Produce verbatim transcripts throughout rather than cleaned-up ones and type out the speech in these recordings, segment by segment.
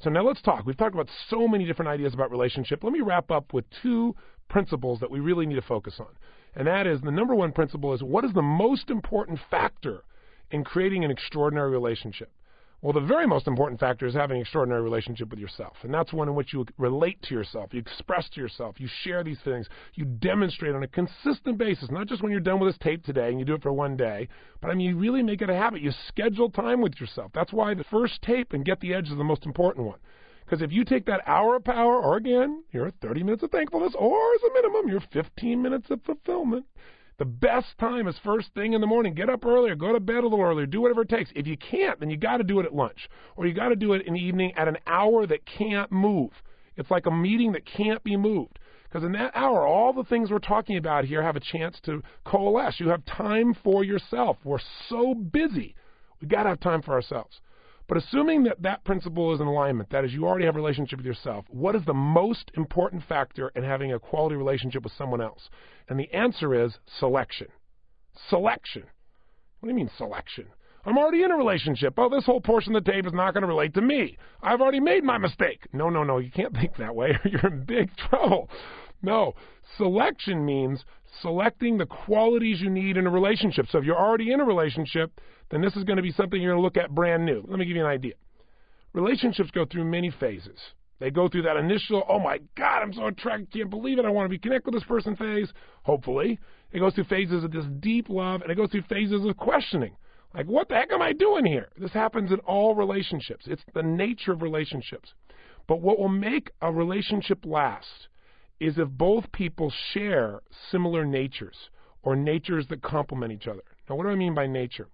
So now let's talk. We've talked about so many different ideas about relationship. Let me wrap up with two principles that we really need to focus on. And that is, the number one principle is, what is the most important factor in creating an extraordinary relationship? Well, the very most important factor is having an extraordinary relationship with yourself. And that's one in which you relate to yourself, you express to yourself, you share these things, you demonstrate on a consistent basis, not just when you're done with this tape today and you do it for one day, but I mean, you really make it a habit. You schedule time with yourself. That's why the first tape and Get the Edge is the most important one. Because if you take that hour of power, or again, your thirty minutes of thankfulness, or as a minimum, your fifteen minutes of fulfillment, the best time is first thing in the morning. Get up earlier, go to bed a little earlier, do whatever it takes. If you can't, then you got to do it at lunch, or you got to do it in the evening at an hour that can't move. It's like a meeting that can't be moved. Because in that hour, all the things we're talking about here have a chance to coalesce. You have time for yourself. We're so busy. We got to have time for ourselves. But assuming that that principle is in alignment, that is, you already have a relationship with yourself, what is the most important factor in having a quality relationship with someone else? And the answer is selection. Selection. What do you mean selection? I'm already in a relationship. Oh, this whole portion of the tape is not going to relate to me. I've already made my mistake. No, no, no, you can't think that way or you're in big trouble. No, selection means selecting the qualities you need in a relationship. So if you're already in a relationship, then this is going to be something you're going to look at brand new. Let me give you an idea. Relationships go through many phases. They go through that initial, oh my God, I'm so attracted, can't believe it, I want to be connected with this person phase, hopefully. It goes through phases of this deep love, and it goes through phases of questioning. Like, what the heck am I doing here? This happens in all relationships. It's the nature of relationships. But what will make a relationship last is if both people share similar natures, or natures that complement each other. Now, what do I mean by nature?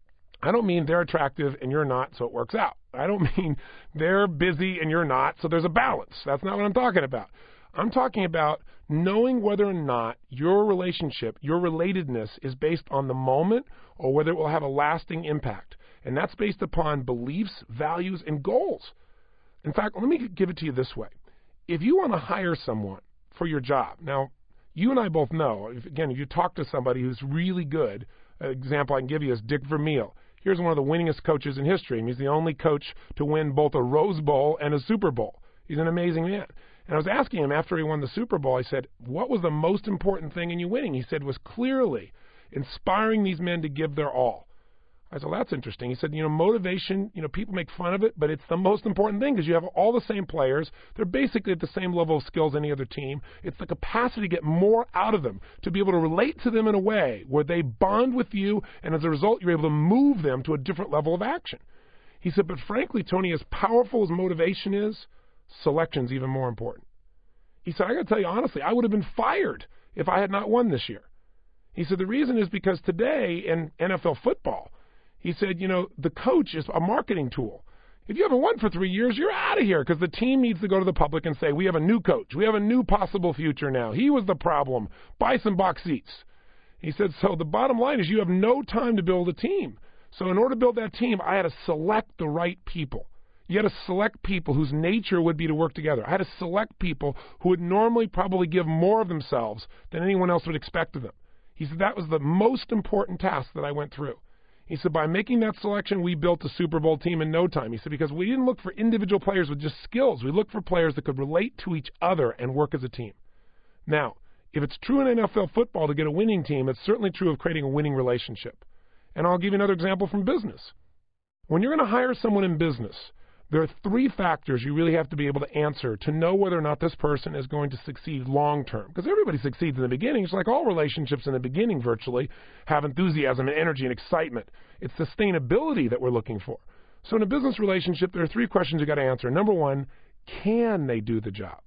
I don't mean they're attractive and you're not, so it works out. I don't mean they're busy and you're not, so there's a balance. That's not what I'm talking about. I'm talking about knowing whether or not your relationship, your relatedness, is based on the moment or whether it will have a lasting impact. And that's based upon beliefs, values, and goals. In fact, let me give it to you this way. If you want to hire someone for your job, now, you and I both know, if, again, if you talk to somebody who's really good, an example I can give you is Dick Vermeil. Here's one of the winningest coaches in history, and he's the only coach to win both a Rose Bowl and a Super Bowl. He's an amazing man. And I was asking him after he won the Super Bowl, I said, what was the most important thing in you winning? He said, was clearly inspiring these men to give their all. I said, well, that's interesting. He said, you know, motivation, you know, people make fun of it, but it's the most important thing because you have all the same players. They're basically at the same level of skills as any other team. It's the capacity to get more out of them, to be able to relate to them in a way where they bond with you, and as a result, you're able to move them to a different level of action. He said, but frankly, Tony, as powerful as motivation is, selection's even more important. He said, I got to tell you honestly, I would have been fired if I had not won this year. He said, the reason is because today in N F L football, he said, you know, the coach is a marketing tool. If you haven't won for three years, you're out of here because the team needs to go to the public and say, we have a new coach. We have a new possible future now. He was the problem. Buy some box seats. He said, so the bottom line is you have no time to build a team. So in order to build that team, I had to select the right people. You had to select people whose nature would be to work together. I had to select people who would normally probably give more of themselves than anyone else would expect of them. He said that was the most important task that I went through. He said, by making that selection, we built a Super Bowl team in no time. He said, because we didn't look for individual players with just skills. We looked for players that could relate to each other and work as a team. Now, if it's true in N F L football to get a winning team, it's certainly true of creating a winning relationship. And I'll give you another example from business. When you're going to hire someone in business, there are three factors you really have to be able to answer to know whether or not this person is going to succeed long term. Because everybody succeeds in the beginning. It's like all relationships in the beginning virtually have enthusiasm and energy and excitement. It's sustainability that we're looking for. So in a business relationship, there are three questions you got to answer. Number one, can they do the job?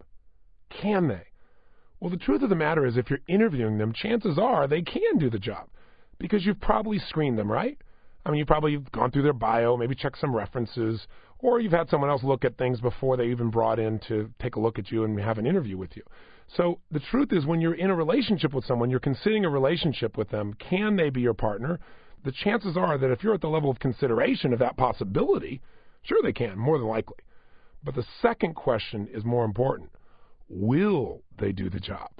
Can they? Well, the truth of the matter is if you're interviewing them, chances are they can do the job because you've probably screened them, right? I mean, you've probably gone through their bio, maybe checked some references, or you've had someone else look at things before they even brought in to take a look at you and have an interview with you. So the truth is when you're in a relationship with someone, you're considering a relationship with them, can they be your partner? The chances are that if you're at the level of consideration of that possibility, sure they can, more than likely. But the second question is more important. Will they do the job?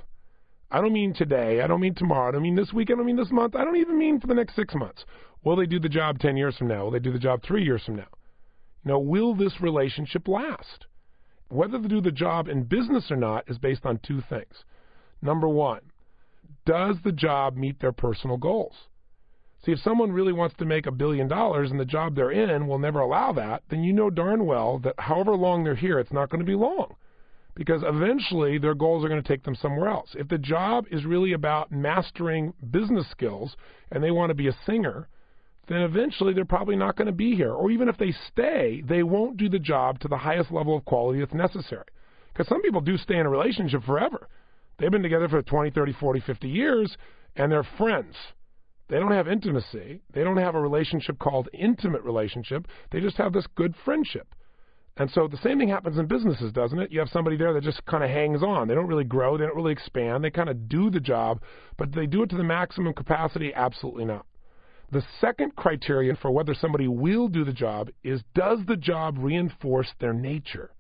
I don't mean today. I don't mean tomorrow. I don't mean this week. I don't mean this month. I don't even mean for the next six months. Will they do the job ten years from now? Will they do the job three years from now? You know, will this relationship last? Whether to do the job in business or not is based on two things. Number one, does the job meet their personal goals? See, if someone really wants to make a billion dollars and the job they're in will never allow that, then you know darn well that however long they're here, it's not going to be long. Because eventually their goals are going to take them somewhere else. If the job is really about mastering business skills and they want to be a singer, then eventually they're probably not going to be here. Or even if they stay, they won't do the job to the highest level of quality that's necessary. Because some people do stay in a relationship forever. They've been together for twenty, thirty, forty, fifty years, and they're friends. They don't have intimacy. They don't have a relationship called intimate relationship. They just have this good friendship. And so the same thing happens in businesses, doesn't it? You have somebody there that just kind of hangs on. They don't really grow. They don't really expand. They kind of do the job, but they do it to the maximum capacity? Absolutely not. The second criterion for whether somebody will do the job is, does the job reinforce their nature?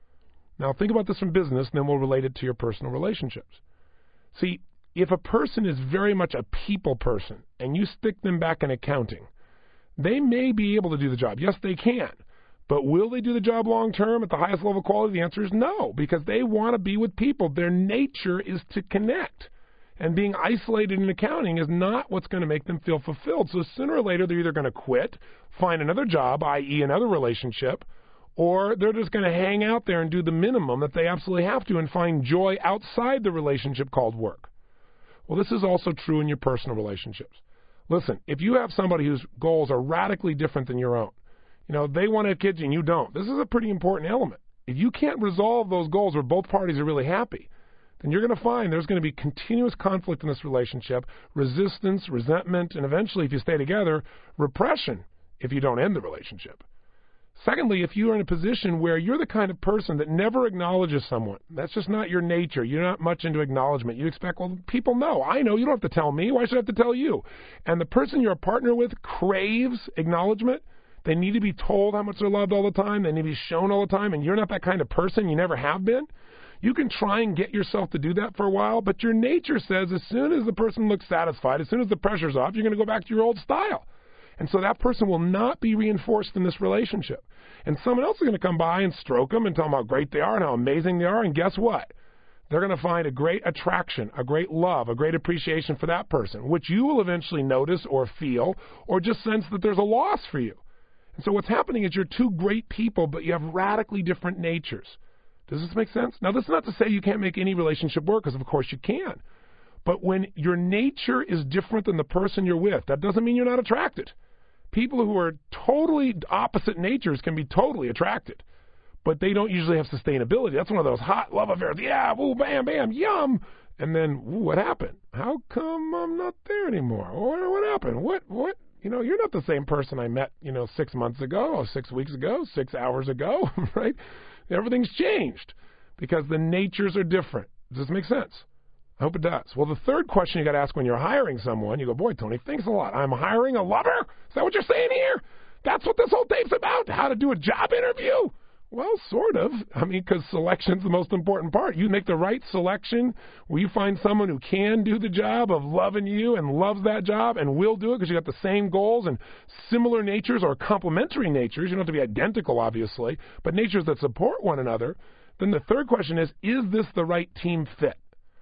Now, think about this from business, and then we'll relate it to your personal relationships. See, if a person is very much a people person, and you stick them back in accounting, they may be able to do the job. Yes, they can. But will they do the job long term at the highest level of quality? The answer is no, because they want to be with people. Their nature is to connect. And being isolated in accounting is not what's going to make them feel fulfilled. So sooner or later, they're either going to quit, find another job, that is another relationship, or they're just going to hang out there and do the minimum that they absolutely have to and find joy outside the relationship called work. Well, this is also true in your personal relationships. Listen, if you have somebody whose goals are radically different than your own, you know, they want to have kids and you don't, this is a pretty important element. If you can't resolve those goals where both parties are really happy, then you're going to find there's going to be continuous conflict in this relationship, resistance, resentment, and eventually, if you stay together, repression if you don't end the relationship. Secondly, if you are in a position where you're the kind of person that never acknowledges someone, that's just not your nature. You're not much into acknowledgement. You expect, well, people know. I know. You don't have to tell me. Why should I have to tell you? And the person you're a partner with craves acknowledgement. They need to be told how much they're loved all the time. They need to be shown all the time, and you're not that kind of person. You never have been. You can try and get yourself to do that for a while, but your nature says as soon as the person looks satisfied, as soon as the pressure's off, you're going to go back to your old style. And so that person will not be reinforced in this relationship. And someone else is going to come by and stroke them and tell them how great they are and how amazing they are, and guess what? They're going to find a great attraction, a great love, a great appreciation for that person, which you will eventually notice or feel or just sense that there's a loss for you. And so what's happening is you're two great people, but you have radically different natures. Does this make sense? Now, this is not to say you can't make any relationship work, because of course you can. But when your nature is different than the person you're with, that doesn't mean you're not attracted. People who are totally opposite natures can be totally attracted, but they don't usually have sustainability. That's one of those hot love affairs. Yeah, woo, bam, bam, yum. And then, ooh, what happened? How come I'm not there anymore? What, what happened? What, what? You know, you're not the same person I met, you know, six months ago, or six weeks ago, six hours ago, right? Everything's changed because the natures are different. Does this make sense? I hope it does. Well, the third question you got to ask when you're hiring someone, you go, boy, Tony, thanks a lot. I'm hiring a lover? Is that what you're saying here? That's what this whole tape's about? How to do a job interview? Well, sort of. I mean, because selection's the most important part. You make the right selection where you find someone who can do the job of loving you and loves that job and will do it because you got the same goals and similar natures or complementary natures. You don't have to be identical, obviously, but natures that support one another. Then the third question is, is this the right team fit?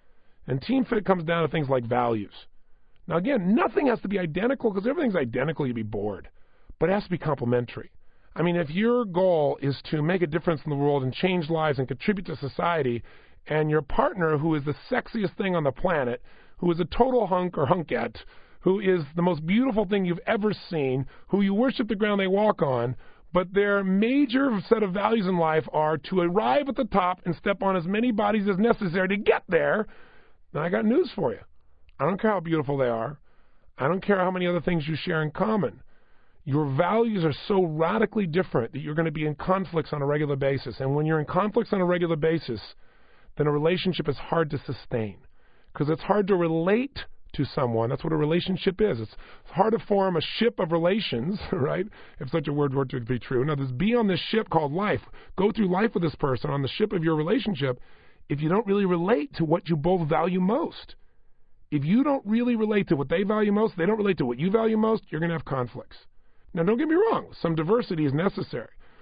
And team fit comes down to things like values. Now, again, nothing has to be identical because if everything's identical, you'd be bored. But it has to be complementary. I mean, if your goal is to make a difference in the world and change lives and contribute to society, and your partner, who is the sexiest thing on the planet, who is a total hunk or hunkette, who is the most beautiful thing you've ever seen, who you worship the ground they walk on, but their major set of values in life are to arrive at the top and step on as many bodies as necessary to get there, then I got news for you. I don't care how beautiful they are. I don't care how many other things you share in common. Your values are so radically different that you're going to be in conflicts on a regular basis. And when you're in conflicts on a regular basis, then a relationship is hard to sustain because it's hard to relate to someone. That's what a relationship is. It's hard to form a ship of relations, right? If such a word were to be true. Now, there's be on this ship called life. Go through life with this person on the ship of your relationship if you don't really relate to what you both value most. If you don't really relate to what they value most, they don't relate to what you value most, you're going to have conflicts. Now, don't get me wrong. Some diversity is necessary.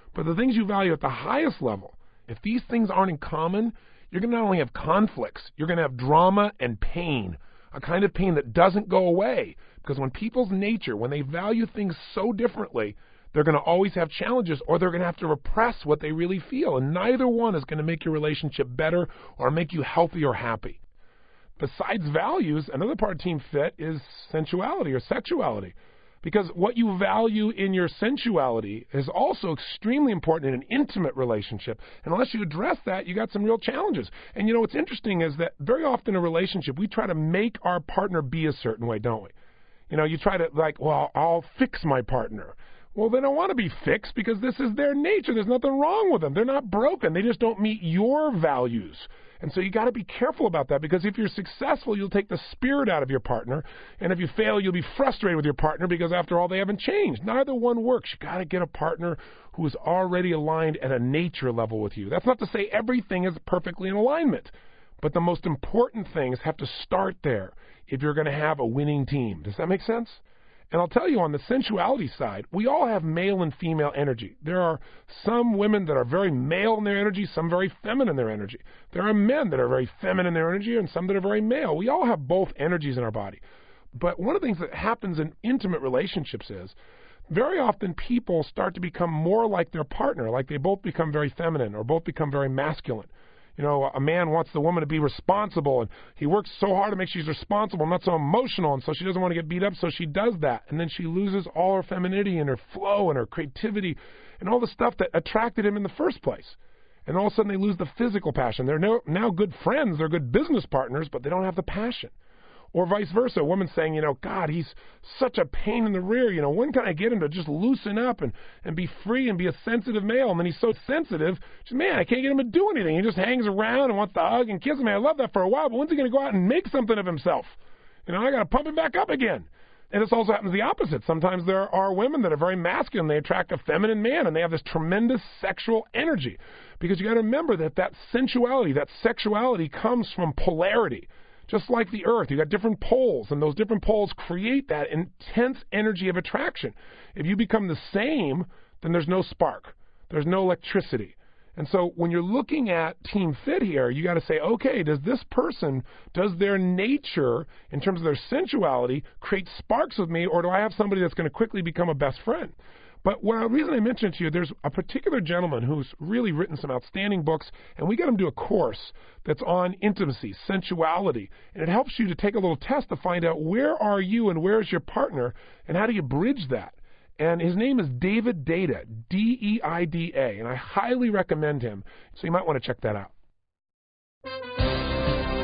But the things you value at the highest level, if these things aren't in common, you're going to not only have conflicts, you're going to have drama and pain, a kind of pain that doesn't go away. Because when people's nature, when they value things so differently, they're going to always have challenges, or they're going to have to repress what they really feel. And neither one is going to make your relationship better or make you healthy or happy. Besides values, another part of Team Fit is sensuality or sexuality. Because what you value in your sensuality is also extremely important in an intimate relationship. And unless you address that, you got some real challenges. And you know what's interesting is that very often in a relationship, we try to make our partner be a certain way, don't we? You know, you try to like, well, I'll fix my partner. Well, they don't want to be fixed because this is their nature. There's nothing wrong with them. They're not broken. They just don't meet your values. And so you got to be careful about that, because if you're successful, you'll take the spirit out of your partner. And if you fail, you'll be frustrated with your partner because, after all, they haven't changed. Neither one works. You got to get a partner who is already aligned at a nature level with you. That's not to say everything is perfectly in alignment, but the most important things have to start there if you're going to have a winning team. Does that make sense? And I'll tell you, on the sensuality side, we all have male and female energy. There are some women that are very male in their energy, some very feminine in their energy. There are men that are very feminine in their energy and some that are very male. We all have both energies in our body. But one of the things that happens in intimate relationships is very often people start to become more like their partner, like they both become very feminine or both become very masculine. You know, a man wants the woman to be responsible, and he works so hard to make sure she's responsible, not so emotional, and so she doesn't want to get beat up, so she does that. And then she loses all her femininity and her flow and her creativity and all the stuff that attracted him in the first place. And all of a sudden they lose the physical passion. They're no, now good friends, they're good business partners, but they don't have the passion. Or vice versa, a woman saying, you know, God, he's such a pain in the rear. You know, when can I get him to just loosen up and, and be free and be a sensitive male? And then he's so sensitive, just, man, I can't get him to do anything. He just hangs around and wants to hug and kiss me. I love that for a while, but when's he going to go out and make something of himself? You know, I got to pump him back up again. And this also happens the opposite. Sometimes there are women that are very masculine. They attract a feminine man, and they have this tremendous sexual energy. Because you got to remember that that sensuality, that sexuality comes from polarity. Just like the earth, you got different poles, and those different poles create that intense energy of attraction. If you become the same, then there's no spark. There's no electricity. And so when you're looking at Team Fit here, you got to say, okay, does this person, does their nature, in terms of their sensuality, create sparks with me, or do I have somebody that's going to quickly become a best friend? But what, the reason I mentioned it to you, there's a particular gentleman who's really written some outstanding books, and we got him to do a course that's on intimacy, sensuality, and it helps you to take a little test to find out where are you and where's your partner, and how do you bridge that. And his name is David Deida, D E I D A, and I highly recommend him, so you might want to check that out.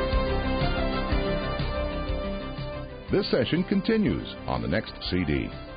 This session continues on the next C D.